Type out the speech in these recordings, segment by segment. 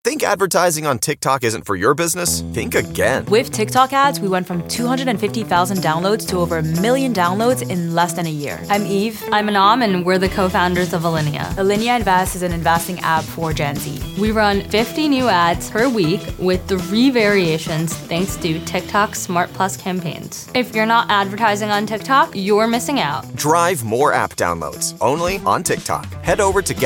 Think advertising on TikTok isn't for your business? Think again. With TikTok ads, we went from 250,000 downloads to over 1 million downloads in less than a year. I'm Eve. I'm Anam, and we're the co-founders of Alinea. Alinea Invest is an investing app for Gen Z. We run 50 new ads per week with 3 variations thanks to TikTok Smart Plus campaigns. If you're not advertising on TikTok, you're missing out. Drive more app downloads only on TikTok. Head over to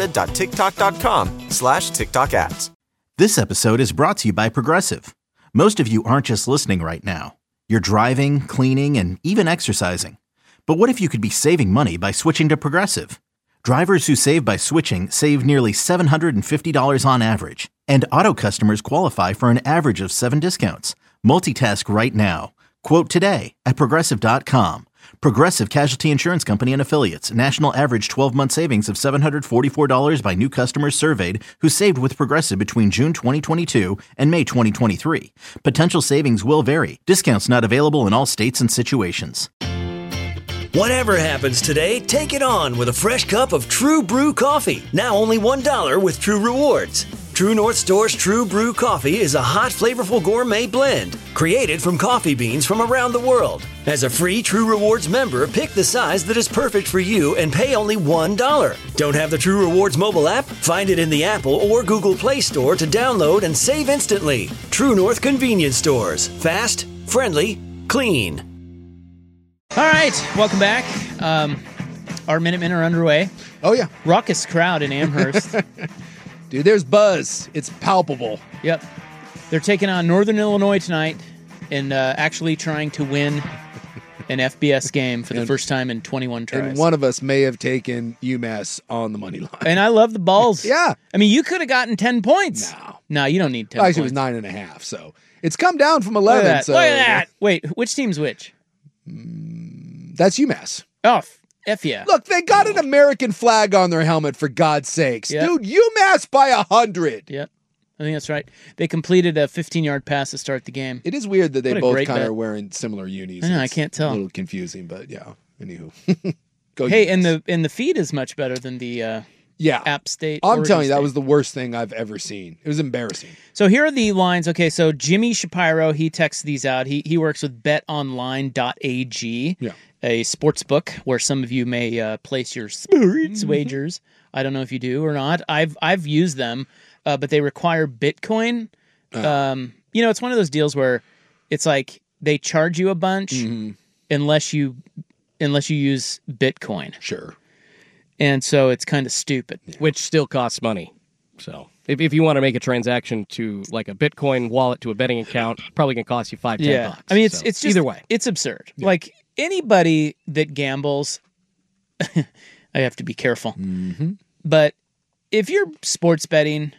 getstarted.tiktok.com/TikTok ads. This episode is brought to you by Progressive. Most of you aren't just listening right now. You're driving, cleaning, and even exercising. But what if you could be saving money by switching to Progressive? Drivers who save by switching save nearly $750 on average. And auto customers qualify for an average of 7 discounts. Multitask right now. Quote today at Progressive.com. Progressive Casualty Insurance Company and Affiliates. National average 12-month savings of $744 by new customers surveyed who saved with Progressive between June 2022 and May 2023. Potential savings will vary. Discounts not available in all states and situations. Whatever happens today, take it on with a fresh cup of True Brew coffee. Now only $1 with True Rewards. True North Store's True Brew coffee is a hot, flavorful gourmet blend created from coffee beans from around the world. As a free True Rewards member, pick the size that is perfect for you and pay only $1. Don't have the True Rewards mobile app? Find it in the Apple or Google Play Store to download and save instantly. True North convenience stores. Fast, friendly, clean. All right, welcome back. Our Minutemen are underway. Oh, yeah. Raucous crowd in Amherst. Dude, there's buzz. It's palpable. Yep. They're taking on Northern Illinois tonight and actually trying to win an FBS game for the first time in 21 tries. And one of us may have taken UMass on the money line. And I love the balls. Yeah. I mean, you could have gotten 10 points. No, you don't need 10 Actually, points. it was 9.5, so it's come down from 11. Look at that. So, Look at that. Wait, which team's which? That's UMass. Oh, F yeah. Look, they got an American flag on their helmet, for God's sakes. Yep. Dude, UMass by 100. Yep. I think that's right. They completed a 15-yard pass to start the game. It is weird that they What a both great kind of bet. are wearing similar unis. I know, I It's can't tell. A little confusing, but yeah. Anywho. Go Hey, UMass. and the feed is much better than the yeah. App State. I'm Oregon telling you, that State. was the worst thing I've ever seen. It was embarrassing. So here are the lines. Okay, so Jimmy Shapiro, he texts these out. He works with betonline.ag, a sports book where some of you may place your sports wagers. I don't know if you do or not. I've used them, but they require Bitcoin. It's one of those deals where it's like they charge you a bunch unless you use Bitcoin. Sure. And so it's kind of stupid. Which still costs money. So if you want to make a transaction to like a Bitcoin wallet to a betting account, probably going to cost you $5-10. I mean, it's So, just either way. it's absurd. Yeah. Like anybody that gambles, I have to be careful. But if you're sports betting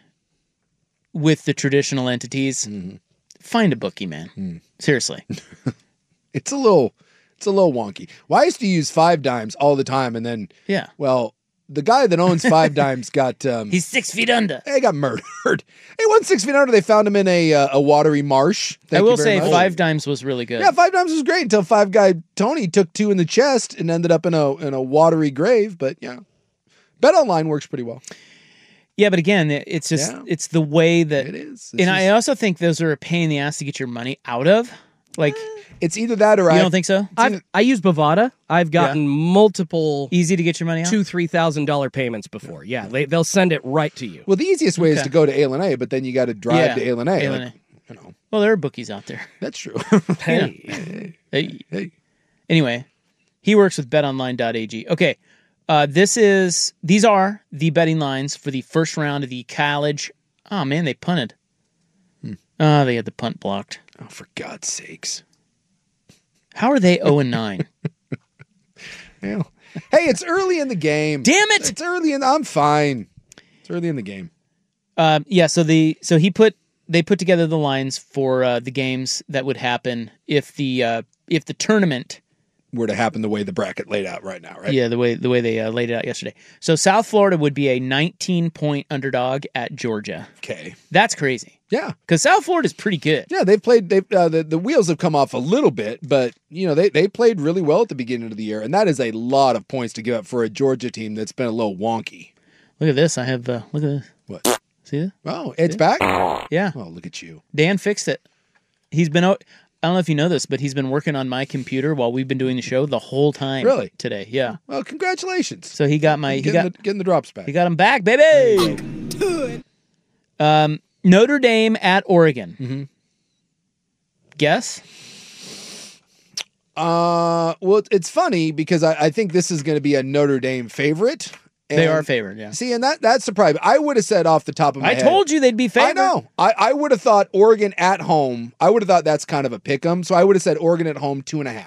with the traditional entities, find a bookie, man. Seriously. It's a little wonky. Well, I used to use 5 Dimes all the time, and then well, the guy that owns 5 Dimes got he's 6 feet under. He got murdered. He wasn't 6 feet under. They found him in a watery marsh. I will say 5 Dimes was really good. Yeah, 5 Dimes was great until 5 Guy Tony took 2 in the chest and ended up in a watery grave. But yeah, Bet Online works pretty well. Yeah, but again, it's just it's the way that it is. I also think those are a pain in the ass to get your money out of. Like it's either that or you don't think so? I use Bovada. I've gotten multiple easy to get your money out. $2,000-$3,000 payments before. Yeah, they'll send it right to you. Well, the easiest way is to go to A&A, but then you got to drive to A&A. A&A. Well, there are bookies out there. That's true. Hey. Anyway, he works with betonline.ag. Okay. These are the betting lines for the first round of the college. Oh man, they punted. Oh, they had the punt blocked. Oh, for God's sakes. How are they 0-9? Yeah. Hey, it's early in the game. Damn it! It's early I'm fine. It's early in the game. So they put together the lines for the games that would happen if the tournament were to happen the way the bracket laid out right now, right? Yeah, the way they laid it out yesterday. So South Florida would be a 19-point underdog at Georgia. Okay, that's crazy. Yeah, because South Florida is pretty good. Yeah, they've played. The wheels have come off a little bit, but they played really well at the beginning of the year, and that is a lot of points to give up for a Georgia team that's been a little wonky. Look at this. I have look at this. What? See that? Oh, it's back? Yeah. Oh, look at you. Dan fixed it. He's been out. I don't know if you know this, but he's been working on my computer while we've been doing the show the whole time. Really? Today, yeah. Well, congratulations. So he got my getting the drops back. He got them back, baby. Do it. Notre Dame at Oregon. Mm-hmm. Guess. Well, it's funny because I think this is going to be a Notre Dame favorite. They are favored, yeah. See, and that's surprising. I would have said off the top of my head. I told you they'd be favored. I know. I would have thought Oregon at home. I would have thought that's kind of a pick 'em. So I would have said Oregon at home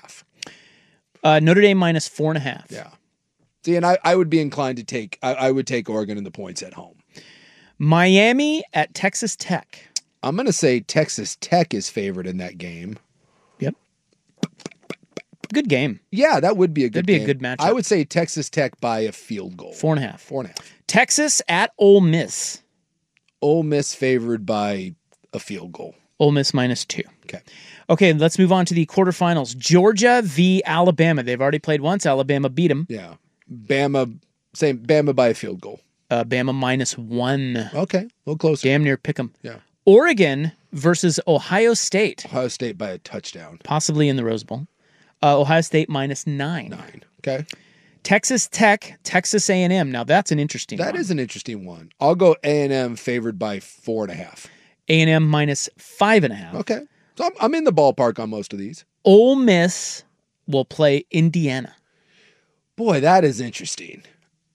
2.5. Notre Dame minus 4.5. Yeah. See, and I would be inclined to take. I would take Oregon in the points at home. Miami at Texas Tech. I'm going to say Texas Tech is favored in that game. Yep. Good game. Yeah, that would be a good game. That'd be a good matchup. I would say Texas Tech by a field goal. 4.5. 4.5. Texas at Ole Miss. Ole Miss favored by a field goal. Ole Miss minus 2. Okay, let's move on to the quarterfinals. Georgia v. Alabama. They've already played once. Alabama beat them. Yeah. Bama by a field goal. Bama minus 1. Okay, a little closer. Damn near pick 'em. Yeah. Oregon versus Ohio State. Ohio State by a touchdown. Possibly in the Rose Bowl. Ohio State minus 9. 9. Okay. Texas Tech, Texas A&M. Now that's an interesting one. That is an interesting one. I'll go A&M favored by 4.5. A&M minus 5.5. Okay. So I'm in the ballpark on most of these. Ole Miss will play Indiana. Boy, that is interesting.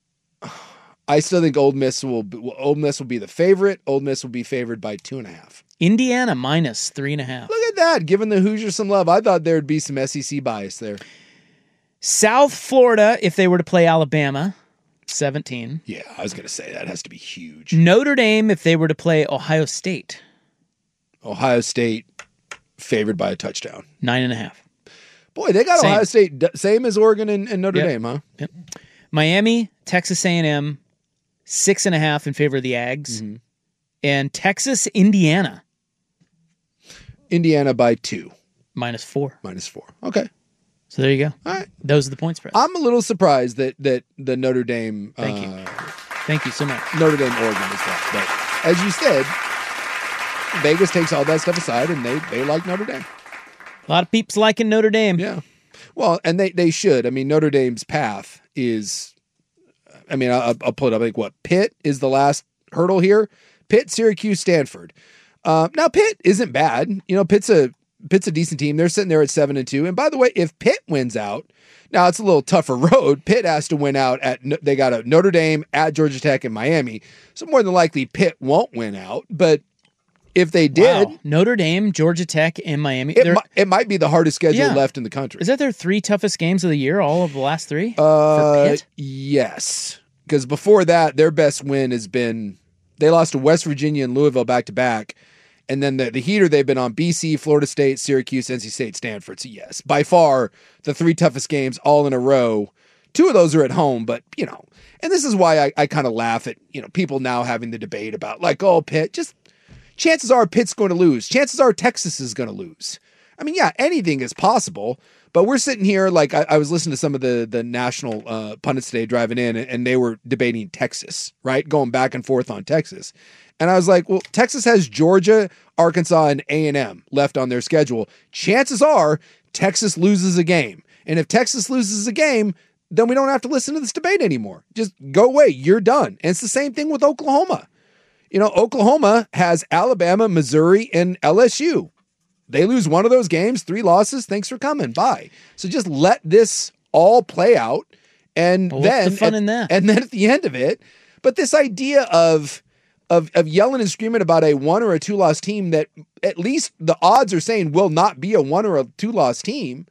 I still think Ole Miss will be the favorite. Ole Miss will be favored by 2.5. Indiana minus 3.5. Look at that. Giving the Hoosiers some love. I thought there'd be some SEC bias there. South Florida, if they were to play Alabama, 17. Yeah, I was going to say that has to be huge. Notre Dame, if they were to play Ohio State. Ohio State favored by a touchdown. 9.5. Boy, they got Ohio State same as Oregon and Notre Dame, huh? Yep. Miami, Texas A&M, 6.5 in favor of the Ags. Mm-hmm. And Texas, Indiana. Indiana by 2. Minus 4. Minus 4. Okay. So there you go. All right. Those are the point spreads. I'm a little surprised that the Notre Dame... Thank you. Thank you so much. Notre Dame, Oregon is that. But as you said, Vegas takes all that stuff aside, and they like Notre Dame. A lot of peeps liking Notre Dame. Yeah. Well, and they should. I mean, Notre Dame's path is... I mean, I'll pull it up. I think what? Pitt is the last hurdle here. Pitt, Syracuse, Stanford. Now, Pitt isn't bad. You know, Pitt's a decent team. They're sitting there at 7-2. And by the way, if Pitt wins out, now it's a little tougher road. Pitt has to win out they got a Notre Dame, at Georgia Tech, and Miami. So more than likely, Pitt won't win out. But if they did, Notre Dame, Georgia Tech, and Miami. It might be the hardest schedule left in the country. Is that their 3 toughest games of the year? All of the last 3 for Pitt? Yes, because before that, their best win has been they lost to West Virginia and Louisville back to back. And then the heater they've been on: BC, Florida State, Syracuse, NC State, Stanford. So yes, by far the 3 toughest games all in a row. 2 of those are at home, but you know, and this is why I kind of laugh at, you know, people now having the debate about like, oh, Pitt, just chances are Pitt's going to lose. Chances are Texas is going to lose. I mean, yeah, anything is possible, but we're sitting here like I was listening to some of the national pundits today driving in, and they were debating Texas, right? Going back and forth on Texas. And I was like, well, Texas has Georgia, Arkansas, and A&M left on their schedule. Chances are Texas loses a game. And if Texas loses a game, then we don't have to listen to this debate anymore. Just go away. You're done. And it's the same thing with Oklahoma. You know, Oklahoma has Alabama, Missouri, and LSU. They lose one of those games, 3 losses. Thanks for coming. Bye. So just let this all play out. And what's then the fun in that? And then at the end of it, but this idea of yelling and screaming about a 1 or a 2 loss team that at least the odds are saying will not be a 1 or a 2 loss team,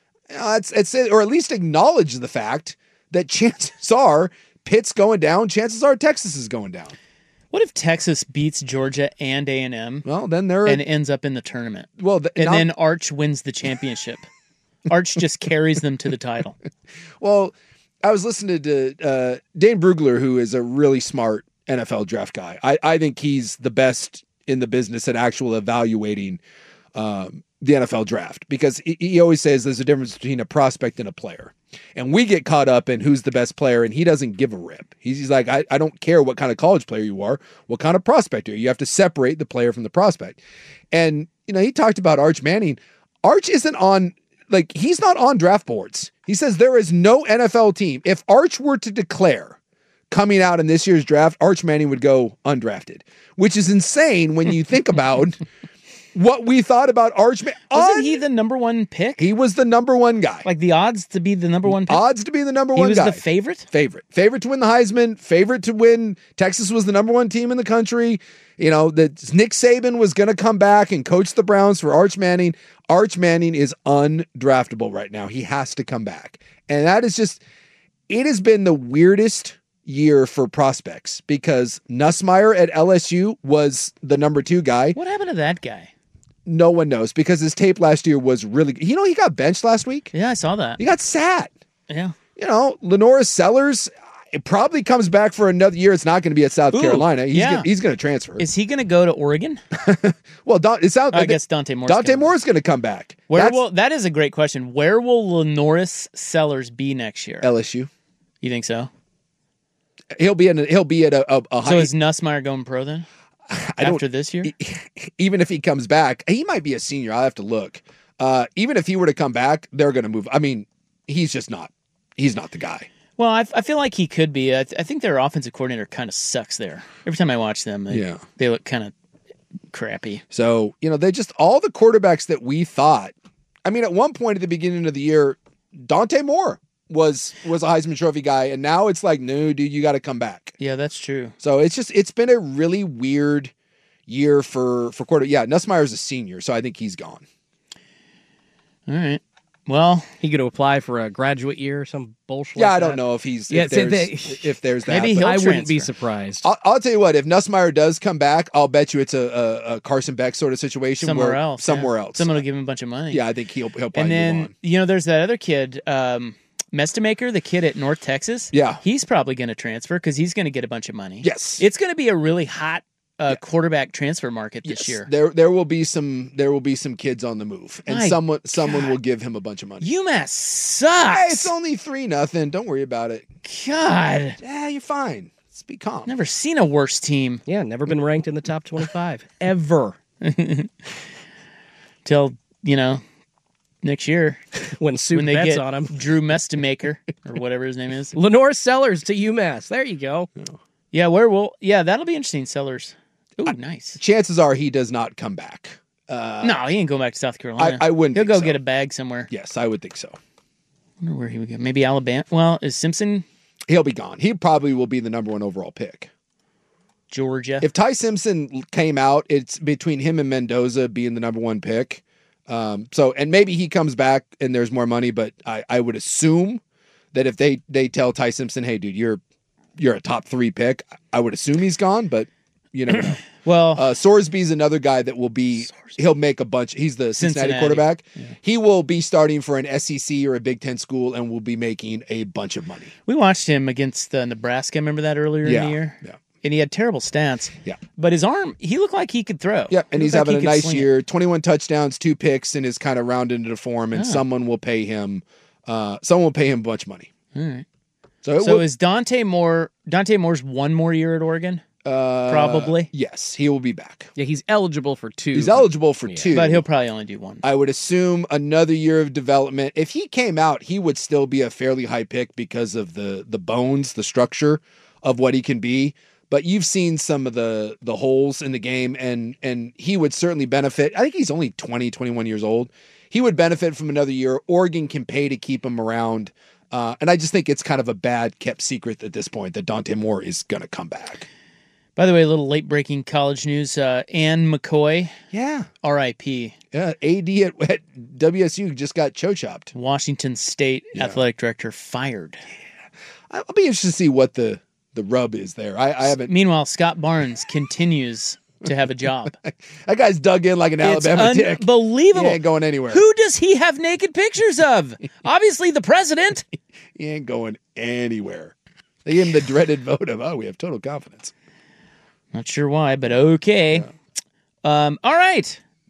it's or at least acknowledge the fact that chances are Pitt's going down, chances are Texas is going down. What if Texas beats Georgia and A&M? Well, then and ends up in the tournament. Well, then Arch wins the championship. Arch just carries them to the title. Well, I was listening to Dane Brugler, who is a really smart NFL draft guy. I think he's the best in the business at actual evaluating the NFL draft, because he always says there's a difference between a prospect and a player. And we get caught up in who's the best player, and he doesn't give a rip. He's like, I don't care what kind of college player you are, what kind of prospect you have to separate the player from the prospect. And, he talked about Arch Manning. Arch isn't on, he's not on draft boards. He says there is no NFL team. If Arch were to declare coming out in this year's draft, Arch Manning would go undrafted, which is insane when you think about what we thought about Arch Manning. Wasn't he the number one pick? He was the number one guy. Like the odds to be the number one pick? Odds to be the number one guy. He was the favorite? Favorite to win the Heisman, favorite to win. Texas was the number one team in the country. That Nick Saban was going to come back and coach the Browns for Arch Manning. Arch Manning is undraftable right now. He has to come back. And that is just, it has been the weirdest year for prospects, because Nussmeier at LSU was the number 2 guy. What happened to that guy? No one knows, because his tape last year was really good. He got benched last week. Yeah, I saw that. He got sat. Yeah. Lenora Sellers, it probably comes back for another year. It's not going to be at South Carolina. He's going to transfer. Is he going to go to Oregon? Well, I guess Dante Moore. Dante Moore is going to come back. That is a great question. Where will Lenoris Sellers be next year? LSU. You think so? He'll be at a high. So is Nussmeier going pro then? After this year? Even if he comes back, he might be a senior. I'll have to look. Even if he were to come back, they're going to move. I mean, he's just not. He's not the guy. Well, I feel like he could be. I think their offensive coordinator kind of sucks there. Every time I watch them, they look kind of crappy. So, they just, all the quarterbacks that we thought, I mean, at one point at the beginning of the year, Dante Moore was a Heisman Trophy guy, and now it's like, no, dude, you got to come back. Yeah, that's true. So it's been a really weird year for quarterback. Yeah, Nussmeier's a senior, so I think he's gone. All right. Well, he going to apply for a graduate year or some bullshit. Yeah, like I don't that? know if there's that. Maybe I transfer. wouldn't be surprised. I'll tell you what, if Nussmeier does come back, I'll bet you it's a Carson Beck sort of situation. Somewhere else. Someone will give him a bunch of money. Yeah, I think he'll probably and then, move on. There's that other kid, Mestemaker, the kid at North Texas. Yeah. He's probably going to transfer because he's going to get a bunch of money. Yes. It's going to be a really hot quarterback transfer market this year. There will be some kids on the move, and My someone will give him a bunch of money. UMass sucks. Hey, it's only 3-0. Don't worry about it. God. Yeah, you're fine. Let's be calm. Never seen a worse team. Yeah, never been ranked in the top 25. Ever. Till, next year. when they bets get on him. Drew Mestemaker, or whatever his name is. Lenore Sellers to UMass. There you go. Yeah, that'll be interesting, Sellers. Ooh, nice. Chances are he does not come back. No, he ain't going back to South Carolina. I wouldn't He'll think go so. get a bag somewhere. Yes, I would think so. I wonder where he would go. Maybe Alabama. Well, is Simpson He'll be gone. He probably will be the number 1 overall pick. Georgia? If Ty Simpson came out, it's between him and Mendoza being the number 1 pick. And maybe he comes back and there's more money, but I would assume that if they tell Ty Simpson, hey, dude, you're a top 3 pick, I would assume he's gone, but you never know. Well, Sorsby's another guy that will be, he'll make a bunch. He's the Cincinnati quarterback. Yeah. He will be starting for an SEC or a Big Ten school and will be making a bunch of money. We watched him against Nebraska. Remember that earlier in the year? Yeah. And he had terrible stats. Yeah. But his arm, he looked like he could throw. Yeah, and he's having a nice year. 21 touchdowns, 2 picks, and is kind of rounded into form, and someone will pay him a bunch of money. All right. So is Dante Moore's 1 more year at Oregon? Probably. Yes, he will be back. Yeah, he's eligible for 2. He's eligible for 2. But he'll probably only do 1. I would assume another year of development. If he came out, he would still be a fairly high pick because of the bones, the structure of what he can be. But you've seen some of the holes in the game, and he would certainly benefit. I think he's only 20, 21 years old. He would benefit from another year. Oregon can pay to keep him around. And I just think it's kind of a bad kept secret at this point that Dante Moore is going to come back. By the way, a little late-breaking college news. Ann McCoy. Yeah. R.I.P. Yeah, AD at WSU just got chopped. Washington State athletic director fired. Yeah. I'll be interested to see what the rub is there. I haven't. Meanwhile, Scott Barnes continues to have a job. That guy's dug in like an Alabama tick. Unbelievable. He ain't going anywhere. Who does he have naked pictures of? Obviously the president. He ain't going anywhere. They gave him the dreaded vote of, we have total confidence. Not sure why, but okay. Yeah. All right.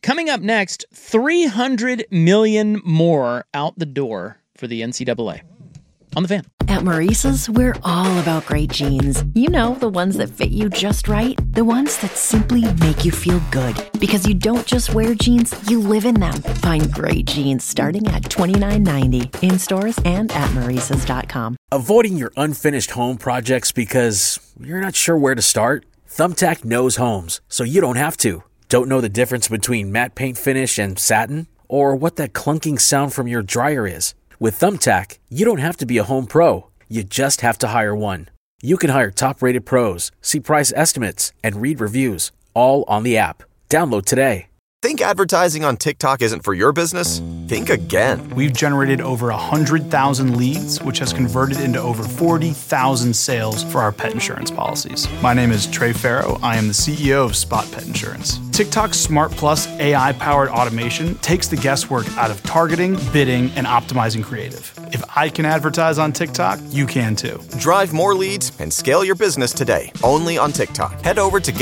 Coming up next, $300 million more out the door for the NCAA. On the Fan. At Maurice's, we're all about great jeans. You know, the ones that fit you just right. The ones that simply make you feel good. Because you don't just wear jeans, you live in them. Find great jeans starting at $29.90 in stores and at Maurice's.com. Avoiding your unfinished home projects because you're not sure where to start? Thumbtack knows homes, so you don't have to. Don't know the difference between matte paint finish and satin? Or what that clunking sound from your dryer is? With Thumbtack, you don't have to be a home pro. You just have to hire one. You can hire top-rated pros, see price estimates, and read reviews, all on the app. Download today. Think advertising on TikTok isn't for your business? Think again. We've generated over 100,000 leads, which has converted into over 40,000 sales for our pet insurance policies. My name is Trey Farrow. I am the CEO of Spot Pet Insurance. TikTok's Smart Plus AI-powered automation takes the guesswork out of targeting, bidding, and optimizing creative. If I can advertise on TikTok, you can too. Drive more leads and scale your business today, only on TikTok. Head over to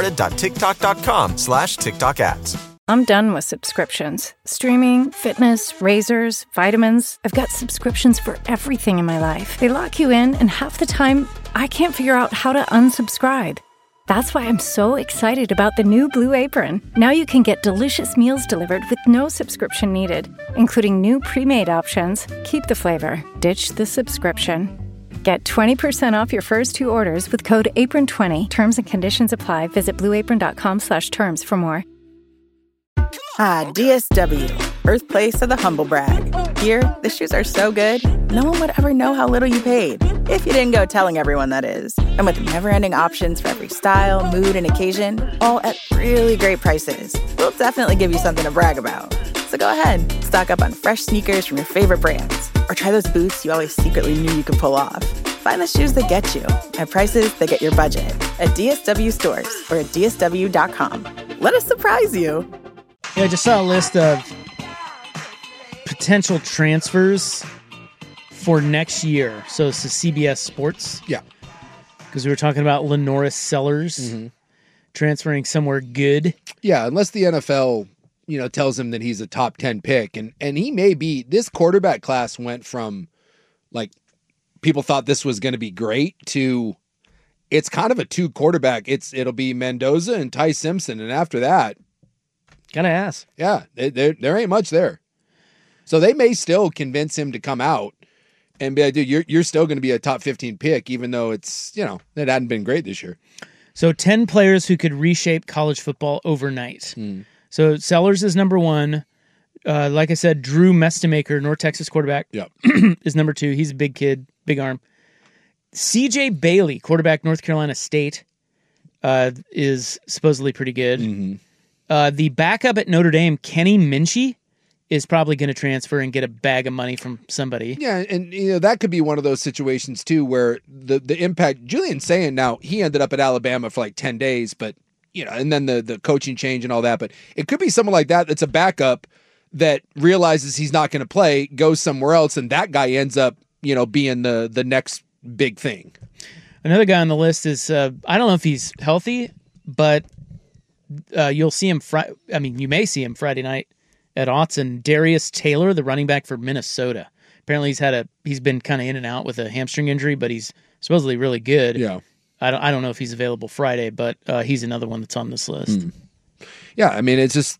getstarted.tiktok.com/TikTok ads. I'm done with subscriptions. Streaming, fitness, razors, vitamins. I've got subscriptions for everything in my life. They lock you in, and half the time, I can't figure out how to unsubscribe. That's why I'm so excited about the new Blue Apron. Now you can get delicious meals delivered with no subscription needed, including new pre-made options. Keep the flavor, ditch the subscription. Get 20% off your first 2 orders with code APRON20. Terms and conditions apply. Visit blueapron.com/terms for more. Ah, DSW, birthplace of the humble brag. Here, the shoes are so good, no one would ever know how little you paid. If you didn't go telling everyone, that is. And with never-ending options for every style, mood, and occasion, all at really great prices, we'll definitely give you something to brag about. So go ahead, stock up on fresh sneakers from your favorite brands, or try those boots you always secretly knew you could pull off. Find the shoes that get you at prices that get your budget at DSW stores or at DSW.com. Let us surprise you. Yeah, I just saw a list of potential transfers for next year. So it's the CBS Sports. Yeah. Because we were talking about Lenoris Sellers transferring somewhere good. Yeah, unless the NFL, tells him that he's a top 10 pick. And he may be. This quarterback class went from, people thought this was going to be great to it's kind of a 2 quarterback. It'll be Mendoza and Ty Simpson. And after that, kind of ass. Yeah, there ain't much there. So they may still convince him to come out and be like, dude, you're still going to be a top 15 pick, even though it's, it hadn't been great this year. So 10 players who could reshape college football overnight. So Sellers is number 1. Like I said, Drew Mestemaker, North Texas quarterback, is number 2. He's a big kid, big arm. CJ Bailey, quarterback, North Carolina State, is supposedly pretty good. The backup at Notre Dame, Kenny Minchie, is probably going to transfer and get a bag of money from somebody. Yeah, and that could be one of those situations too where the impact. Julian Sayin, now he ended up at Alabama for 10 days, but and then the coaching change and all that. But it could be someone like that that's a backup that realizes he's not going to play, goes somewhere else, and that guy ends up being the next big thing. Another guy on the list is I don't know if he's healthy, but you'll see him. You may see him Friday night at Autzen. Darius Taylor, the running back for Minnesota. Apparently, he's been kind of in and out with a hamstring injury, but he's supposedly really good. Yeah, I don't know if he's available Friday, but he's another one that's on this list. Yeah, it's just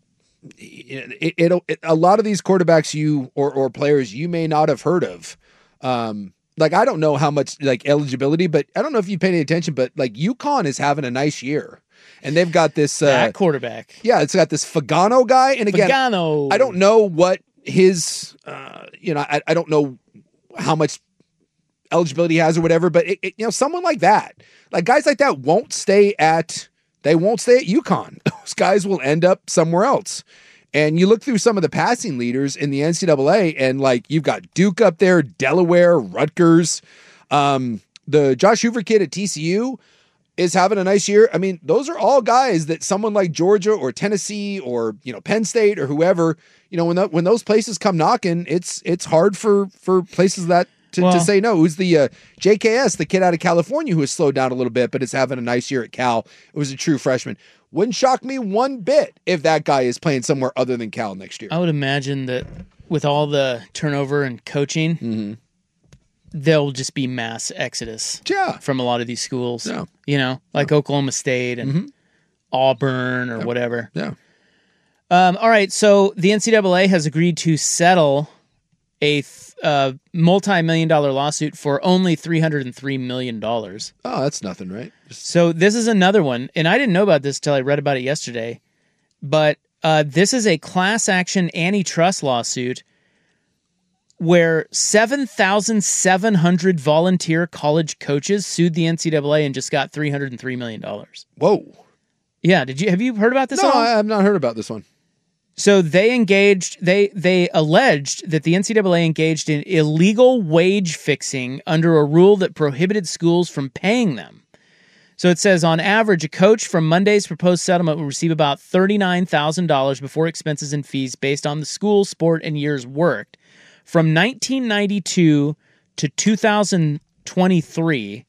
a lot of these quarterbacks or players you may not have heard of. I don't know how much eligibility, but I don't know if you pay any attention, but UConn is having a nice year. And they've got this that quarterback. Yeah, it's got this Fagano guy. And again, I don't know what his I don't know how much eligibility he has or whatever, but someone like that, guys like that won't stay at UConn. Those guys will end up somewhere else. And you look through some of the passing leaders in the NCAA, and you've got Duke up there, Delaware, Rutgers, the Josh Hoover kid at TCU is having a nice year. Those are all guys that someone like Georgia or Tennessee or Penn State or whoever, when those places come knocking, it's hard for places that to say no. Who's the JKS, the kid out of California who has slowed down a little bit, but is having a nice year at Cal. It was a true freshman. Wouldn't shock me one bit if that guy is playing somewhere other than Cal next year. I would imagine that with all the turnover and coaching, there'll just be mass exodus from a lot of these schools. Yeah. You know, like Oklahoma State and Auburn or whatever. Yeah. All right, so the NCAA has agreed to settle a multi-million-dollar lawsuit for only $303 million. Oh, that's nothing, right? So this is another one, and I didn't know about this till I read about it yesterday, but this is a class action antitrust lawsuit where 7,700 volunteer college coaches sued the NCAA and just got $303 million. Whoa. Yeah, have you heard about this No, at all? I have not heard about this one. So they alleged that the NCAA engaged in illegal wage fixing under a rule that prohibited schools from paying them. So it says, on average, a coach from Monday's proposed settlement will receive about $39,000 before expenses and fees based on the school, sport, and years worked. From 1992 to 2023,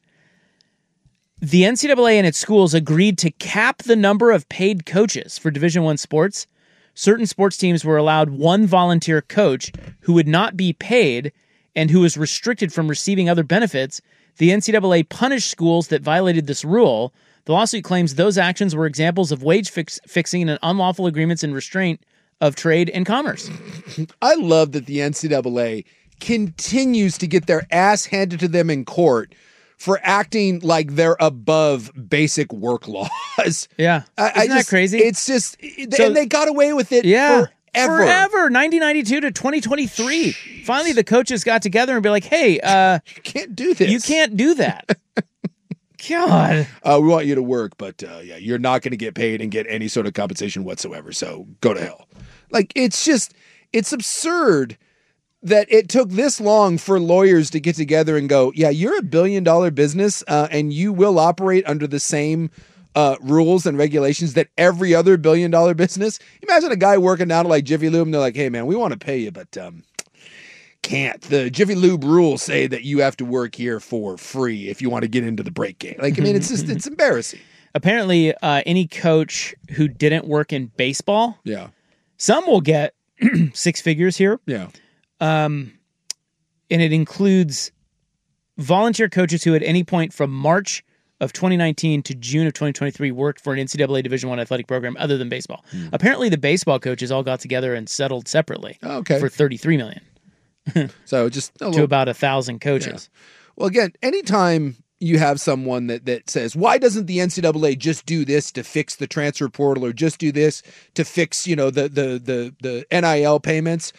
the NCAA and its schools agreed to cap the number of paid coaches for Division I sports. Certain sports teams were allowed one volunteer coach who would not be paid and who was restricted from receiving other benefits. The NCAA punished schools that violated this rule. The lawsuit claims those actions were examples of wage fixing and unlawful agreements and restraint of trade and commerce. I love that the NCAA continues to get their ass handed to them in court for acting like they're above basic work laws. Yeah. Isn't that crazy? It's just, and they got away with it forever. 1992 to 2023. Finally, the coaches got together and be like, hey, you can't do this. You can't do that. God. We want you to work, but you're not going to get paid and get any sort of compensation whatsoever. So go to hell. Like, it's absurd that it took this long for lawyers to get together and go, yeah, you're $1 billion business and you will operate under the same rules and regulations that every other $1 billion business. Imagine a guy working down at like Jiffy Lube and they're like, hey man, we want to pay you, but can't. The Jiffy Lube rules say that you have to work here for free if you want to get into the break game. Like, I mean, it's embarrassing. Apparently, any coach who didn't work in baseball, some will get six figures here. Yeah. And it includes volunteer coaches who at any point from March of 2019 to June of 2023 worked for an NCAA Division I athletic program other than baseball. Apparently the baseball coaches all got together and settled separately for $33 million. So just to about 1,000 coaches. Yeah. Well, again, anytime you have someone that says, why doesn't the NCAA just do this to fix the transfer portal or just do this to fix, the NIL payments?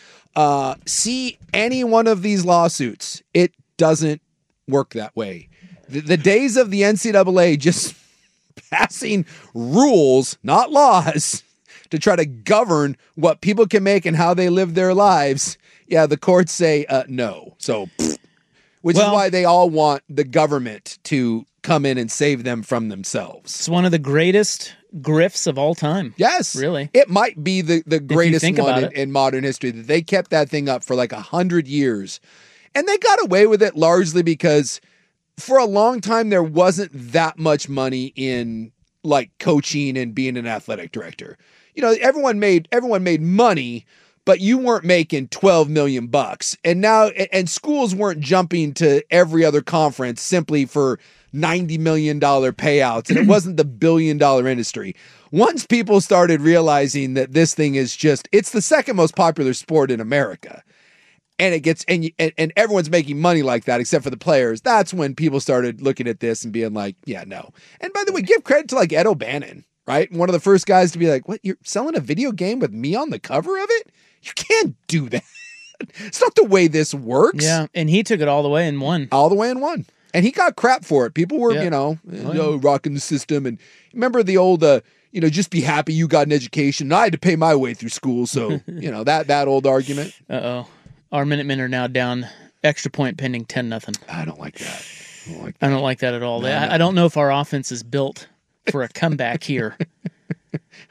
See any one of these lawsuits. It doesn't work that way. The days of the NCAA just passing rules, not laws, to try to govern what people can make and how they live their lives. Yeah, the courts say no. So, which is why they all want the government to come in and save them from themselves. It's one of the greatest grifts of all time. Yes. Really. It might be the greatest one in modern history, that they kept that thing up for like 100 years. And they got away with it largely because for a long time there wasn't that much money in like coaching and being an athletic director. Everyone made money, but you weren't making $12 million. And now, and schools weren't jumping to every other conference simply for $90 million payouts. And it wasn't the $1 billion industry. Once people started realizing that this thing is it's the second most popular sport in America. And it gets, and everyone's making money like that, except for the players. That's when people started looking at this and being like, yeah, no. And by the way, give credit to like Ed O'Bannon, right? One of the first guys to be like, what, you're selling a video game with me on the cover of it? You can't do that. It's not the way this works. Yeah, and he took it all the way and won. All the way and won. And he got crap for it. People were, rocking the system. And remember the old, just be happy you got an education. I had to pay my way through school. So, that old argument. Uh-oh. Our Minutemen are now down extra point pending 10-0. I don't like that. I don't like that at all. I don't know if our offense is built for a comeback here.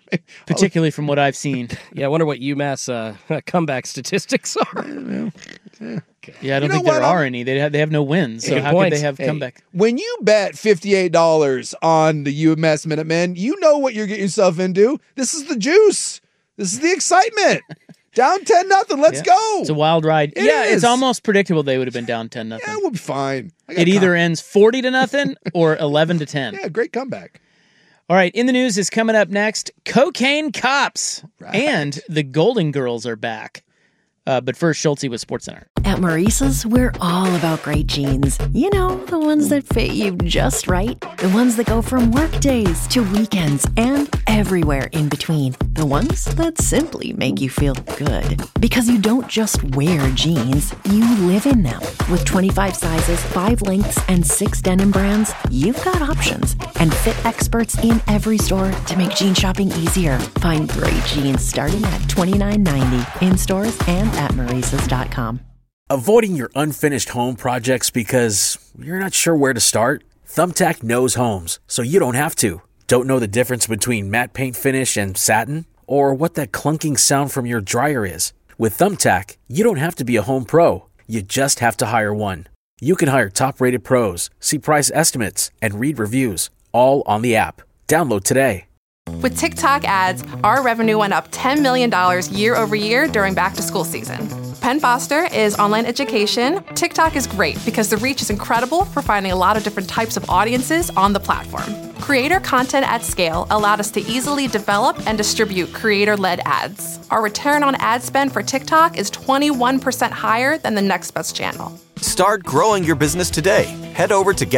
Particularly from what I've seen. Yeah, I wonder what UMass comeback statistics are. Yeah, I don't You know think there what? are any. They have no wins, so Good how point. could they have Hey, comeback? when you bet $58 on the UMass Minutemen, you know what you're getting yourself into. This is the juice. This is the excitement. Down 10-0. Let's go. It's a wild ride. It It's is. almost predictable they would have been down 10-0. Yeah, we'll be fine. It either ends 40-0 or 11-10. Yeah, great comeback. All right, in the news is coming up next. Cocaine cops and the Golden Girls are back. But first, Schulte with SportsCenter. At Maurice's, we're all about great jeans. You know, the ones that fit you just right. The ones that go from work days to weekends and everywhere in between. The ones that simply make you feel good. Because you don't just wear jeans, you live in them. With 25 sizes, 5 lengths, and 6 denim brands, you've got options. And fit experts in every store to make jean shopping easier. Find great jeans starting at $29.90 in stores and at Maurices.com. Avoiding your unfinished home projects because you're not sure where to start? Thumbtack knows homes, so you don't have to. Don't know the difference between matte paint finish and satin? Or what that clunking sound from your dryer is? With Thumbtack, you don't have to be a home pro. You just have to hire one. You can hire top-rated pros, see price estimates, and read reviews, all on the app. Download today. With TikTok ads, our revenue went up $10 million year over year during back-to-school season. Penn Foster is online education. TikTok is great because the reach is incredible for finding a lot of different types of audiences on the platform. Creator content at scale allowed us to easily develop and distribute creator-led ads. Our return on ad spend for TikTok is 21% higher than the next best channel. Start growing your business today. Head over to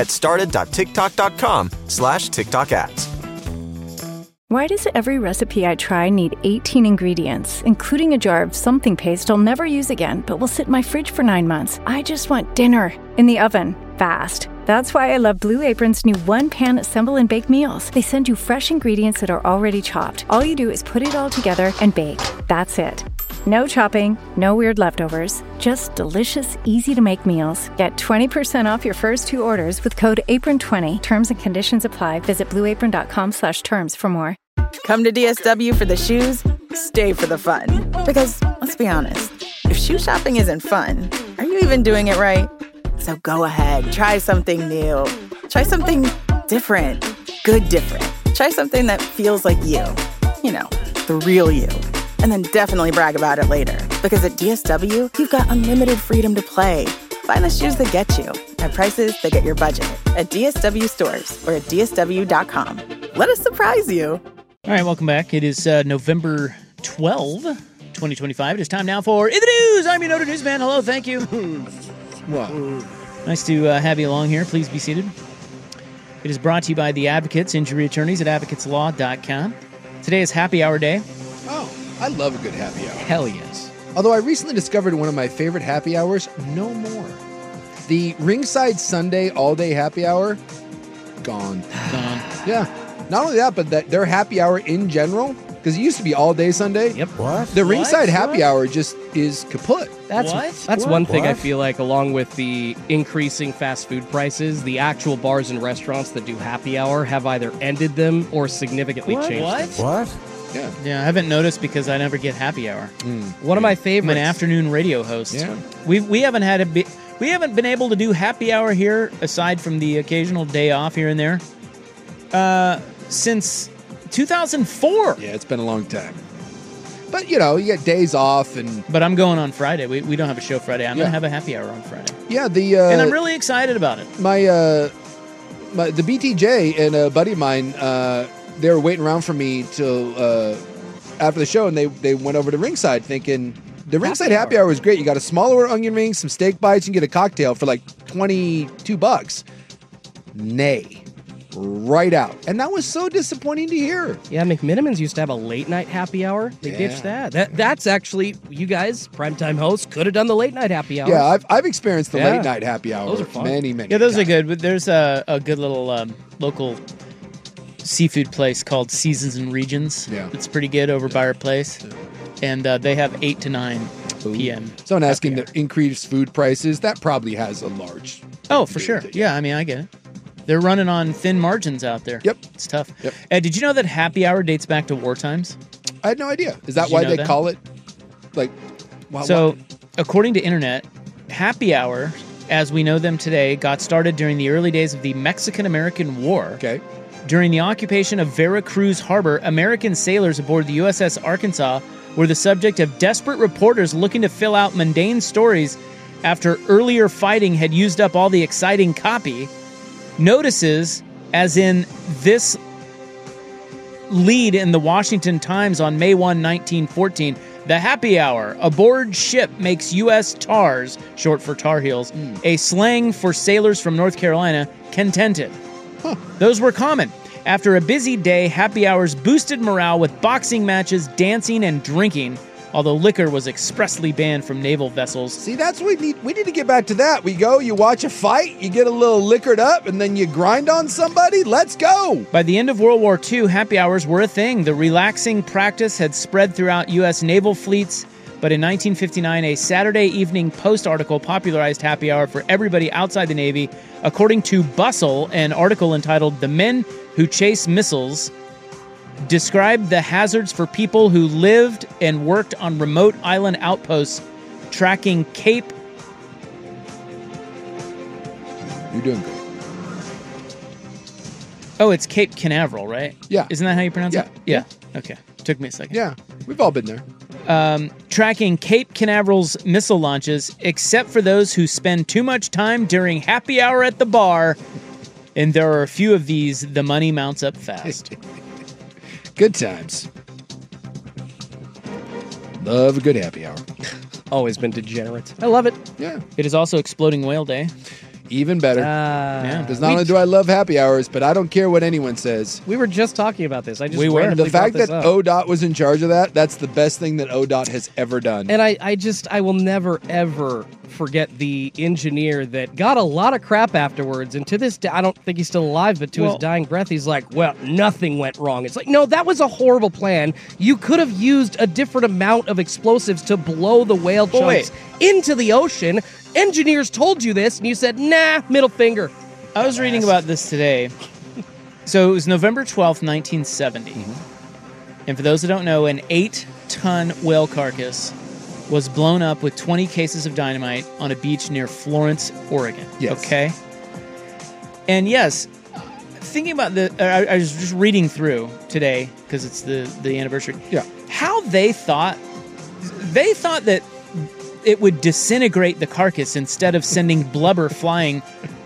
getstarted.tiktok.com/TikTok ads. Why does every recipe I try need 18 ingredients, including a jar of something paste I'll never use again, but will sit in my fridge for 9 months? I just want dinner in the oven, fast. That's why I love Blue Apron's new one-pan assemble and bake meals. They send you fresh ingredients that are already chopped. All you do is put it all together and bake. That's it. No chopping, no weird leftovers, just delicious, easy-to-make meals. Get 20% off your first 2 orders with code APRON20. Terms and conditions apply. Visit blueapron.com/terms for more. Come to DSW for the shoes, stay for the fun. Because, let's be honest, if shoe shopping isn't fun, are you even doing it right? So go ahead, try something new. Try something different. Good different. Try something that feels like you. You know, the real you. And then definitely brag about it later. Because at DSW, you've got unlimited freedom to play. Find the shoes that get you at prices that get your budget at DSW stores or at DSW.com. Let us surprise you. All right, welcome back. It is November 12, 2025. It is time now for In the News. I'm your noted newsman. Hello, thank you. Nice to have you along here. Please be seated. It is brought to you by the Advocates, injury attorneys at advocateslaw.com. Today is happy hour day. Oh, I love a good happy hour. Hell yes. Although I recently discovered one of my favorite happy hours, no more. The Ringside Sunday all-day happy hour, gone. Yeah. Not only that, but that their happy hour in general, because it used to be all-day Sunday. Yep. What? The Ringside happy hour just is kaput. That's one thing I feel like, along with the increasing fast food prices, the actual bars and restaurants that do happy hour have either ended them or significantly changed them. What? Yeah, I haven't noticed because I never get happy hour. One of my favorites. I'm an afternoon radio host. Yeah. We haven't had we haven't been able to do happy hour here, aside from the occasional day off here and there, since 2004. Yeah, it's been a long time. But, you know, you get days off and... But I'm going on Friday. We don't have a show Friday. I'm going Yeah. to have a happy hour on Friday. Yeah, and I'm really excited about it. The BTJ and a buddy of mine, they were waiting around for me till after the show, and they went over to Ringside thinking the Ringside happy hour was great. You got a smaller onion ring, some steak bites, and get a cocktail for like $22. Nay. Right out. And that was so disappointing to hear. Yeah, McMinimans used to have a late night happy hour. They ditched that. That's actually, you guys, primetime hosts, could have done the late night happy hour. Yeah, I've experienced the late night happy hour. Those are fun. Many Yeah, those are good. But there's a good little local seafood place called Seasons and Regions. Yeah. It's pretty good over by our place. And they have 8 to 9 p.m. Someone asking to increase food prices, that probably has a large... Oh, for sure. Yeah, I mean, I get it. They're running on thin margins out there. Yep. It's tough. Yep. Did you know that happy hour dates back to war times? I had no idea. Is that Did you why know they that? call it, like... According to Internet, happy hour, as we know them today, got started during the early days of the Mexican-American War. Okay. During the occupation of Veracruz Harbor, American sailors aboard the USS Arkansas were the subject of desperate reporters looking to fill out mundane stories after earlier fighting had used up all the exciting copy. Notices, as in this lead in the Washington Times on May 1, 1914, the happy hour aboard ship makes U.S. TARs, short for Tar Heels, a slang for sailors from North Carolina, contented. Those were common. After a busy day, happy hours boosted morale with boxing matches, dancing, and drinking, although liquor was expressly banned from naval vessels. See, that's what we need to get back to that. We go, you watch a fight, you get a little liquored up, and then you grind on somebody. Let's go. By the end of World War II, happy hours were a thing. The relaxing practice had spread throughout U.S. naval fleets, but in 1959, a Saturday Evening Post article popularized happy hour for everybody outside the Navy. According to Bustle, an article entitled "The Men Who Chase Missiles" described the hazards for people who lived and worked on remote island outposts tracking Cape... You're doing great. Oh, it's Cape Canaveral, right? Yeah. Isn't that how you pronounce Yeah. it? Yeah. Okay. Took me a second. Yeah, we've all been there. Tracking Cape Canaveral's missile launches, except for those who spend too much time during happy hour at the bar. And there are a few of these, the money mounts up fast. Good times. Love a good happy hour. Always been degenerate. I love it. Yeah. It is also Exploding Whale Day. Even better. Yeah. Because not only do I love happy hours, but I don't care what anyone says. We were just talking about this. I just The fact that up. ODOT was in charge of that's the best thing that ODOT has ever done. And I will never, ever forget the engineer that got a lot of crap afterwards. And to this day, I don't think he's still alive, but to his dying breath, he's like, well, nothing went wrong. It's like, no, that was a horrible plan. You could have used a different amount of explosives to blow the whale chunks into the ocean. Engineers told you this, and you said, nah, middle finger. I was reading about this today. So it was November 12th, 1970. And for those that don't know, an 8-ton whale carcass was blown up with 20 cases of dynamite on a beach near Florence, Oregon. Yes. Okay? And yes, thinking about I was just reading through today, because it's the anniversary. Yeah. How they thought that it would disintegrate the carcass instead of sending blubber flying.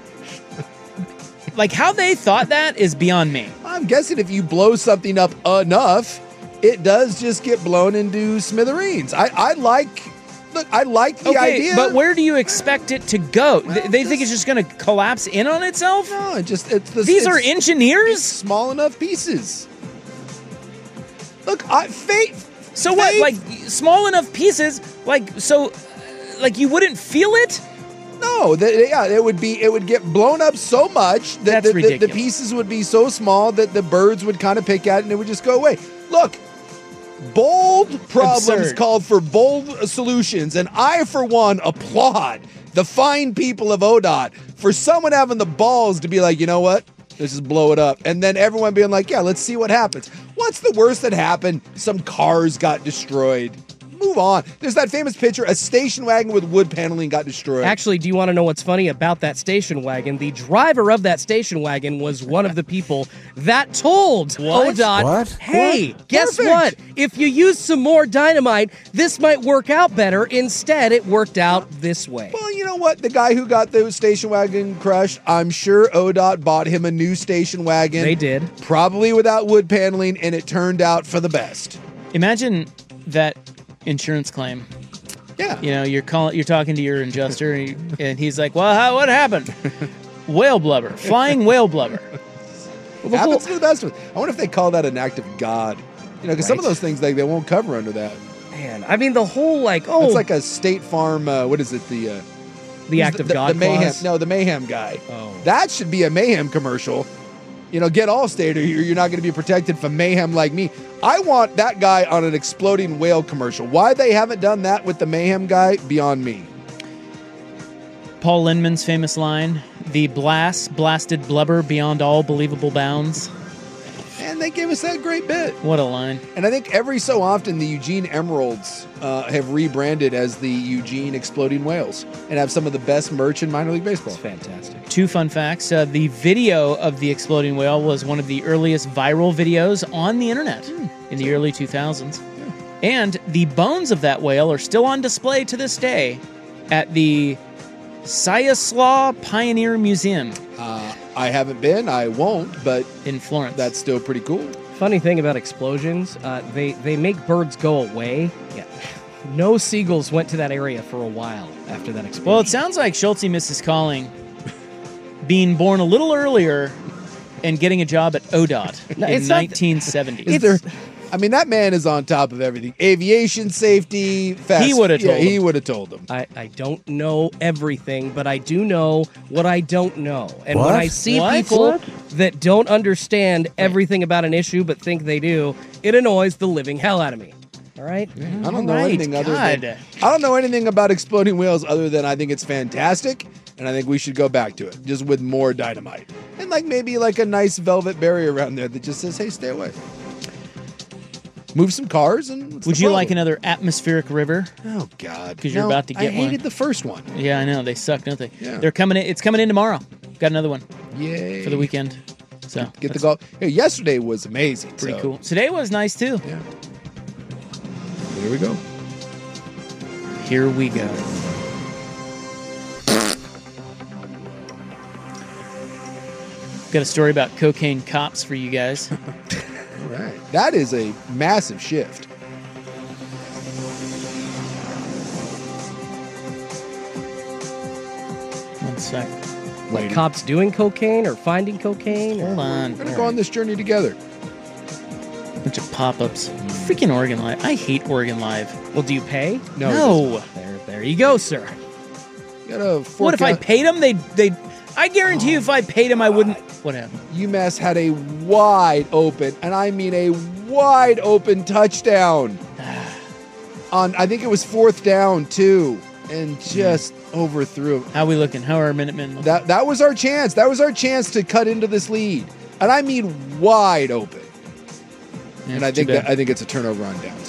Like, how they thought that is beyond me. I'm guessing if you blow something up enough, it does just get blown into smithereens. I like the idea. But where do you expect it to go? They think it's just going to collapse in on itself? No, These are engineers? Small enough pieces. Look, So what? Like, small enough pieces? Like you wouldn't feel it? No, it would get blown up so much that the pieces would be so small that the birds would kind of pick at it and it would just go away. Look, bold problems Absurd. called for bold solutions, and I, for one, applaud the fine people of ODOT for someone having the balls to be like, you know what? Let's just blow it up. And then everyone being like, yeah, let's see what happens. What's the worst that happened? Some cars got destroyed. Move on. There's that famous picture, a station wagon with wood paneling got destroyed. Actually, do you want to know what's funny about that station wagon? The driver of that station wagon was one of the people that told ODOT, hey, guess what? If you use some more dynamite, this might work out better. Instead, it worked out this way. Well, you know what? The guy who got the station wagon crushed, I'm sure ODOT bought him a new station wagon. They did. Probably without wood paneling, and it turned out for the best. Imagine that insurance claim. Yeah. You know, you're talking to your adjuster, and he's like, well, what happened? Whale blubber. Flying whale blubber. Well, happens to the best of us. I wonder if they call that an act of God. You know, because some of those things, like, they won't cover under that. Man, I mean, the whole, It's like a State Farm, what is it, the act of God the mayhem. clause? No, the mayhem guy. Oh. That should be a mayhem commercial. You know, get Allstate or you're not going to be protected from mayhem like me. I want that guy on an exploding whale commercial. Why they haven't done that with the mayhem guy, beyond me. Paul Lindman's famous line, the blasted blubber beyond all believable bounds. And and they gave us that great bit. What a line. And I think every so often the Eugene Emeralds have rebranded as the Eugene Exploding Whales and have some of the best merch in minor league baseball. It's fantastic. 2 fun facts. The video of the exploding whale was one of the earliest viral videos on the internet in the early 2000s. Yeah. And the bones of that whale are still on display to this day at the Sciaslaw Pioneer Museum. I haven't been, I won't, but in Florence. That's still pretty cool. Funny thing about explosions, they make birds go away. Yeah. No seagulls went to that area for a while after that explosion. Well, it sounds like Schulte misses calling, being born a little earlier and getting a job at ODOT in 1970. I mean, that man is on top of everything. Aviation safety, fast. He would have told him. He would have told him. I don't know everything, but I do know what I don't know. And when I see people that don't understand everything about an issue but think they do, it annoys the living hell out of me. All right? I don't know anything other than I don't know anything about exploding whales other than I think it's fantastic, and I think we should go back to it just with more dynamite and maybe a nice velvet barrier around there that just says, "Hey, stay away." Move some cars and. Would you like another atmospheric river? Oh God! Because you're about to get one. I hated the first one. Yeah, I know they suck, don't they? Yeah. They're coming in. It's coming in tomorrow. Got another one. Yay! For the weekend. So get the golf. Hey, yesterday was amazing. Pretty cool. Today was nice too. Yeah. Here we go. Here we go. Got a story about cocaine cops for you guys. All right. That is a massive shift. One sec. Like cops doing cocaine or finding cocaine? Hold on. We're going to go on this journey together. Bunch of pop-ups. Freaking Oregon Live. I hate Oregon Live. Well, do you pay? No. There you go, sir. You gotta what if I paid them? They'd I guarantee you if I paid them, I wouldn't. What happened? UMass had a wide open, and I mean a wide open touchdown. I think it was 4th down, too, and just overthrew him. How we looking? How are our Minutemen looking? That was our chance. That was our chance to cut into this lead. And I mean wide open. Yeah, and I think it's a turnover on downs.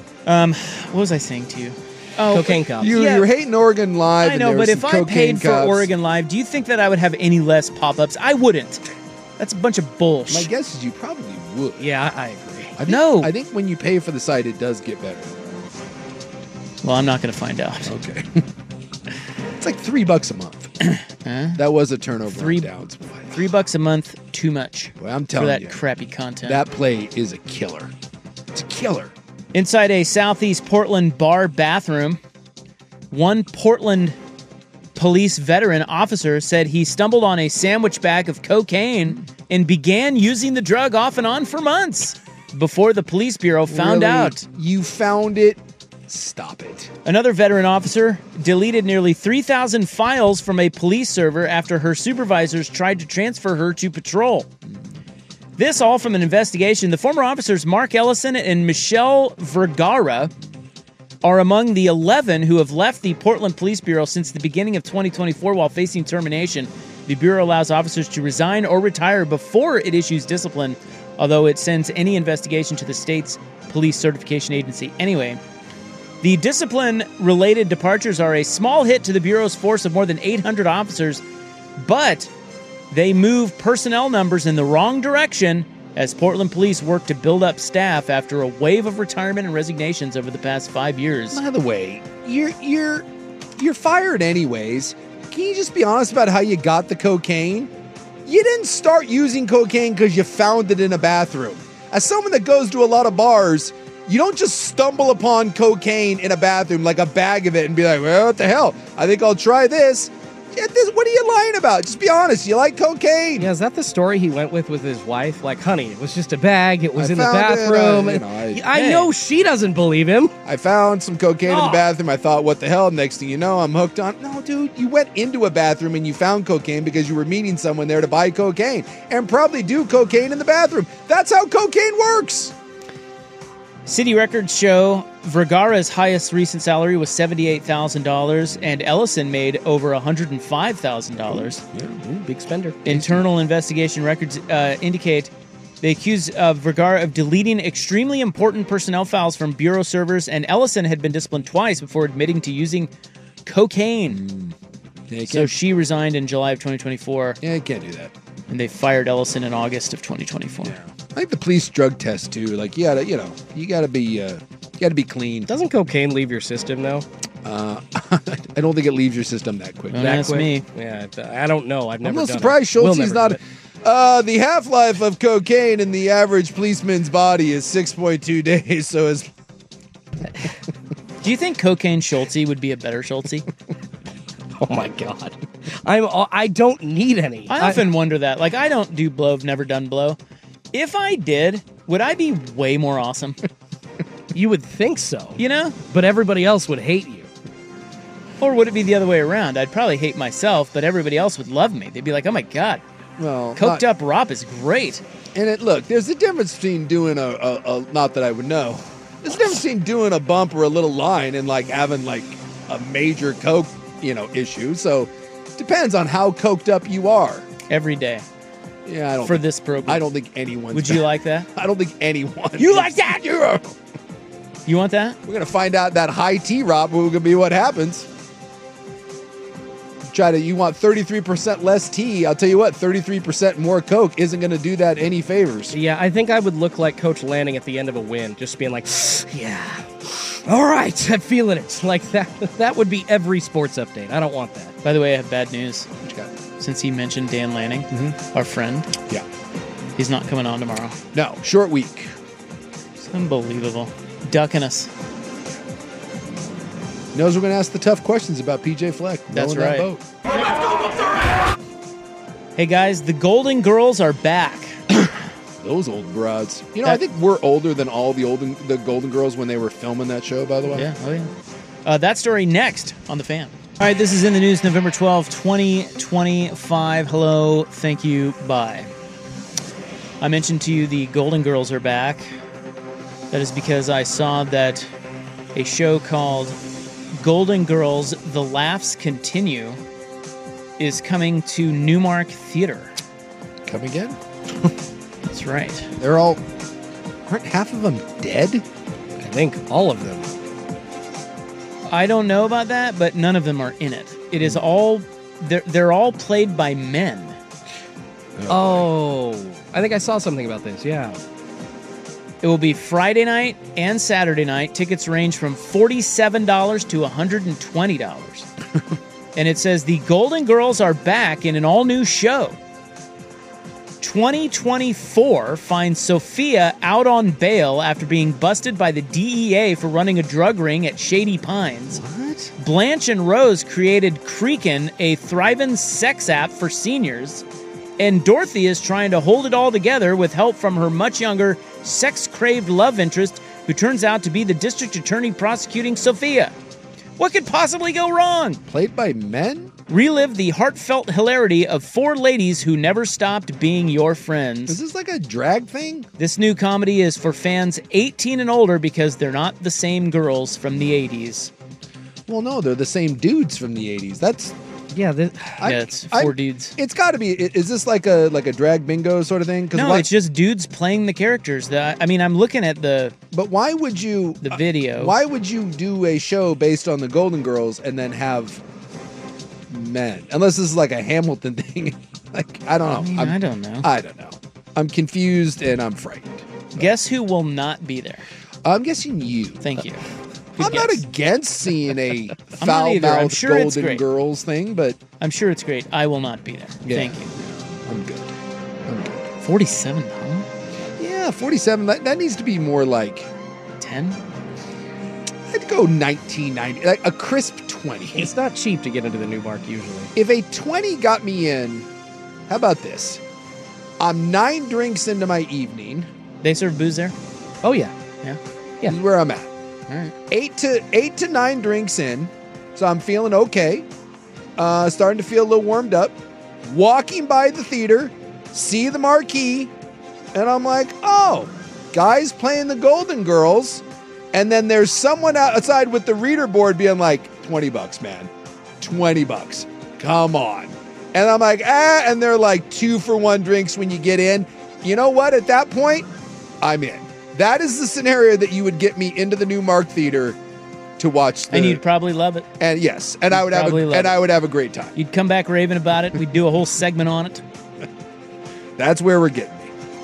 What was I saying to you? Oh, cocaine cops. You're hating Oregon Live. I know, but if I paid for Oregon Live, do you think that I would have any less pop-ups? I wouldn't. That's a bunch of bullshit. My guess is you probably would. Yeah, I agree. I think when you pay for the site, it does get better. Well, I'm not going to find out. Okay. It's like $3 a month. That was a turnover on downs. $3 a month, too much. Well, I'm telling you. For you. that crappy content. That play is a killer. It's a killer. Inside a Southeast Portland bar bathroom, one Portland police veteran officer said he stumbled on a sandwich bag of cocaine and began using the drug off and on for months before the police bureau found out. You found it? Stop it. Another veteran officer deleted nearly 3,000 files from a police server after her supervisors tried to transfer her to patrol. This all from an investigation. The former officers Mark Ellison and Michelle Vergara are among the 11 who have left the Portland Police Bureau since the beginning of 2024 while facing termination. The Bureau allows officers to resign or retire before it issues discipline, although it sends any investigation to the state's police certification agency anyway. The discipline-related departures are a small hit to the Bureau's force of more than 800 officers, but they move personnel numbers in the wrong direction as Portland police work to build up staff after a wave of retirement and resignations over the past 5 years. By the way, you're fired anyways. Can you just be honest about how you got the cocaine? You didn't start using cocaine because you found it in a bathroom. As someone that goes to a lot of bars, you don't just stumble upon cocaine in a bathroom like a bag of it and be like, well, what the hell? I think I'll try this. What are you lying about? Just be honest. You like cocaine. Yeah, is that the story he went with his wife? Like, honey, it was just a bag. It was in the bathroom. I know she doesn't believe him. I found some cocaine in the bathroom. I thought, what the hell? Next thing you know, I'm hooked on. No, dude, you went into a bathroom and you found cocaine because you were meeting someone there to buy cocaine and probably do cocaine in the bathroom. That's how cocaine works. City records show Vergara's highest recent salary was $78,000, and Ellison made over $105,000. Big spender. Internal investigation records indicate They accuse Vergara of deleting extremely important personnel files from bureau servers, and Ellison had been disciplined twice before admitting to using cocaine. So she resigned in July of 2024. Yeah, you can't do that. And they fired Ellison in August of 2024. Yeah. I think the police drug test too. Like, you gotta be clean. Doesn't cocaine leave your system though? I don't think it leaves your system that quick. That's me. Yeah, I don't know. I've never. I'm a little done surprised it. Schulte's not. The half-life of cocaine in the average policeman's body is 6.2 days. So is. Do you think Cocaine Schulte would be a better Schulte? Oh my God, I don't need any. I often wonder that. Like, I don't do blow. I've never done blow. If I did, would I be way more awesome? You would think so. You know? But everybody else would hate you. Or would it be the other way around? I'd probably hate myself, but everybody else would love me. They'd be like, oh my God, coked up Rob is great. And look, there's a difference between doing a not that I would know. There's a difference between doing a bump or a little line and like having like a major coke, issue. So depends on how coked up you are. Every day. Yeah, I don't. For this program. I don't think anyone. Would you like that? I don't think anyone. You like that? You want that? We're gonna find out that high T, Rob, will be what happens. You want 33% less tea. I'll tell you what, 33% more Coke isn't going to do that any favors. Yeah, I think I would look like Coach Lanning at the end of a win, just being like, yeah, all right, I'm feeling it. Like that. That would be every sports update. I don't want that. By the way, I have bad news. What you got? Since he mentioned Dan Lanning, our friend. Yeah. He's not coming on tomorrow. No, short week. It's unbelievable. Ducking us. Knows we're going to ask the tough questions about PJ Fleck. That's right. Hey guys, the Golden Girls are back. Those old broads. I think we're older than all the Golden Girls when they were filming that show, by the way. Yeah, oh yeah. That story next on The Fan. All right, this is In the News, November 12, 2025. Hello, thank you, bye. I mentioned to you the Golden Girls are back. That is because I saw that a show called Golden Girls, The Laughs Continue is coming to Newmark Theater. Come again? That's right. Aren't half of them dead? I think all of them. I don't know about that, but none of them are in it. It is all, they're all played by men. Oh, I think I saw something about this, yeah. It will be Friday night and Saturday night. Tickets range from $47 to $120. And it says the Golden Girls are back in an all-new show. 2024 finds Sophia out on bail after being busted by the DEA for running a drug ring at Shady Pines. What? Blanche and Rose created Creakin', a thriving sex app for seniors. And Dorothy is trying to hold it all together with help from her much younger, sex-craved love interest, who turns out to be the district attorney prosecuting Sophia. What could possibly go wrong? Played by men? Relive the heartfelt hilarity of four ladies who never stopped being your friends. Is this like a drag thing? This new comedy is for fans 18 and older because they're not the same girls from the 80s. Well, no, they're the same dudes from the 80s. That's... Yeah, it's four dudes. It's got to be. Is this like a drag bingo sort of thing? No, it's just dudes playing the characters. I'm looking at the. But why would you the video? Why would you do a show based on the Golden Girls and then have men? Unless this is like a Hamilton thing. Like I don't know. I don't know. I don't know. I'm confused and I'm frightened. Guess who will not be there? I'm guessing you. Thank you. I'm not against seeing a foul-mouthed Golden Girls thing, but... I'm sure it's great. I will not be there. Yeah. Thank you. I'm good. $47? Yeah, 47. That needs to be more like... 10? I'd go 19.90. Like a crisp 20. It's not cheap to get into the Newmark usually. If a 20 got me in, how about this? I'm 9 drinks into my evening. They serve booze there? Oh, yeah. Yeah? This is where I'm at. All right. 8 to 9 drinks in, so I'm feeling okay. Starting to feel a little warmed up. Walking by the theater, see the marquee, and I'm like, oh, guys playing the Golden Girls. And then there's someone outside with the reader board being like, $20, man. $20. Come on. And I'm like, and they're like 2-for-1 drinks when you get in. you know what? At that point, I'm in. That is the scenario that you would get me into the Newmark Theater to watch. And you'd probably love it. And yes, and I would have a great time. You'd come back raving about it. We'd do a whole segment on it. That's where we're getting me.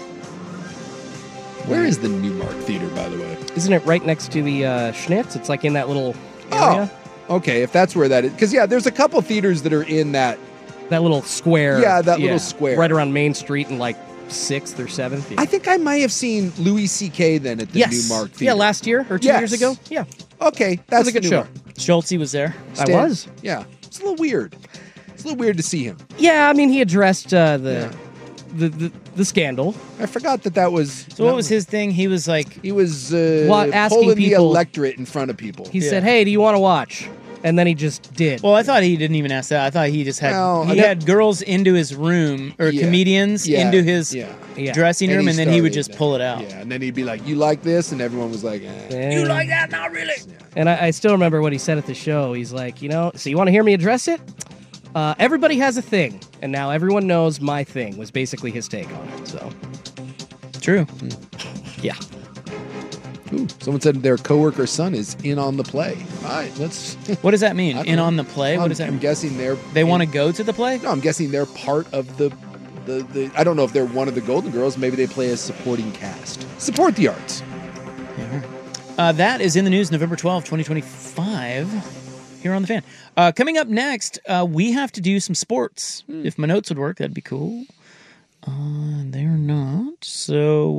Where is the Newmark Theater, by the way? Isn't it right next to the Schnitz? It's like in that little area. Oh, okay. If that's where that is. Because, yeah, there's a couple theaters that are in that little square. Yeah, that little square. Right around Main Street and like 6th or 7th. Yeah. I think I might have seen Louis C.K. then at the Newmark Theater. Yeah, last year or 2 years ago. Yeah. Okay. That's a good show. Schultze was there. I was. Yeah. It's a little weird. It's a little weird to see him. Yeah, I mean, he addressed the scandal. I forgot that was... So what was his thing? He was like... He was asking pulling the people, electorate in front of people. He said, hey, do you want to watch? And then he just did. Well, I thought he didn't even ask that. I thought he just had had girls into his room, or comedians into his dressing room, and then he would just pull it out. Yeah, and then he'd be like, you like this? And everyone was like, you like that? Not really. Yeah. And I still remember what he said at the show. He's like, so you want to hear me address it? Everybody has a thing, and now everyone knows my thing, was basically his take on it. So true. Yeah. Ooh, someone said their coworker's son is in on the play. All right, let's... What does that mean? In on the play? What does that mean? I'm guessing they want to go to the play? No, I'm guessing they're part of the I don't know if they're one of the Golden Girls. Maybe they play a supporting cast. Support the arts. Yeah. That is in the news November 12, 2025, here on The Fan. Coming up next, we have to do some sports. If my notes would work, that'd be cool. They're not. So,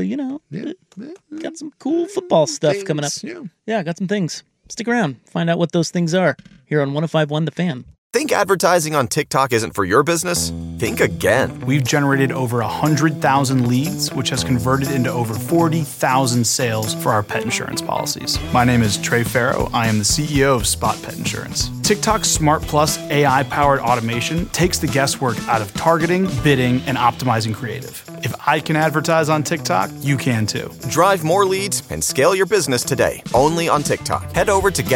got some cool football stuff coming up. Yeah, got some things. Stick around. Find out what those things are here on 105.1 The Fan. Think advertising on TikTok isn't for your business? Think again. We've generated over 100,000 leads, which has converted into over 40,000 sales for our pet insurance policies. My name is Trey Farrow. I am the CEO of Spot Pet Insurance. TikTok's Smart Plus AI-powered automation takes the guesswork out of targeting, bidding, and optimizing creative. If I can advertise on TikTok, you can too. Drive more leads and scale your business today, only on TikTok. Head over to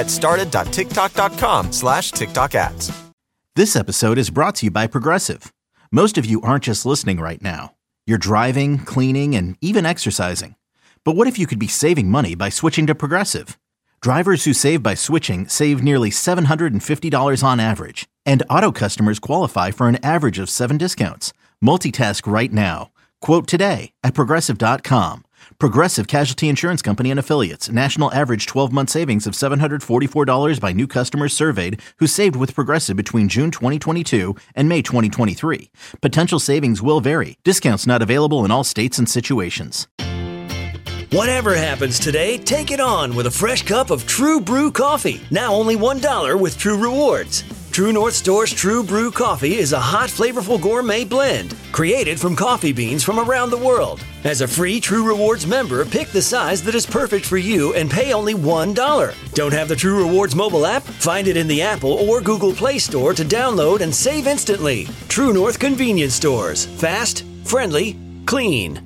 getstarted.tiktok.com/TikTok ads. This episode is brought to you by Progressive. Most of you aren't just listening right now. You're driving, cleaning, and even exercising. But what if you could be saving money by switching to Progressive? Drivers who save by switching save nearly $750 on average. And auto customers qualify for an average of 7 discounts. Multitask right now. Quote today at Progressive.com. Progressive Casualty Insurance Company and Affiliates. National average 12-month savings of $744 by new customers surveyed who saved with Progressive between June 2022 and May 2023. Potential savings will vary. Discounts not available in all states and situations. Whatever happens today, take it on with a fresh cup of True Brew coffee. Now only $1 with True Rewards. True North Store's True Brew coffee is a hot, flavorful gourmet blend created from coffee beans from around the world. As a free True Rewards member, pick the size that is perfect for you and pay only $1. Don't have the True Rewards mobile app? Find it in the Apple or Google Play Store to download and save instantly. True North Convenience Stores. Fast, friendly, clean.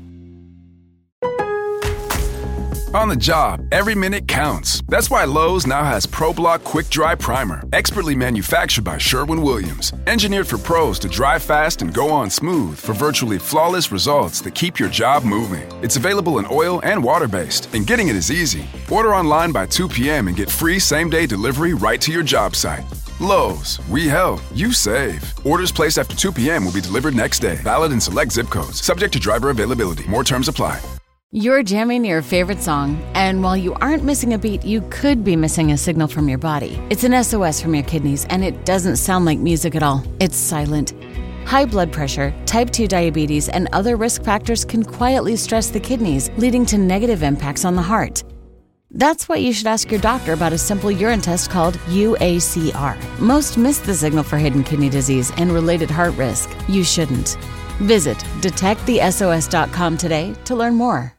On the job, every minute counts. That's why Lowe's now has ProBlock Quick Dry Primer, expertly manufactured by Sherwin-Williams. Engineered for pros to dry fast and go on smooth for virtually flawless results that keep your job moving. It's available in oil and water-based, and getting it is easy. Order online by 2 p.m. and get free same-day delivery right to your job site. Lowe's, we help, you save. Orders placed after 2 p.m. will be delivered next day. Valid in select zip codes. Subject to driver availability. More terms apply. You're jamming your favorite song, and while you aren't missing a beat, you could be missing a signal from your body. It's an SOS from your kidneys, and it doesn't sound like music at all. It's silent. High blood pressure, type 2 diabetes, and other risk factors can quietly stress the kidneys, leading to negative impacts on the heart. That's why you should ask your doctor about a simple urine test called UACR. Most miss the signal for hidden kidney disease and related heart risk. You shouldn't. Visit detectthesos.com today to learn more.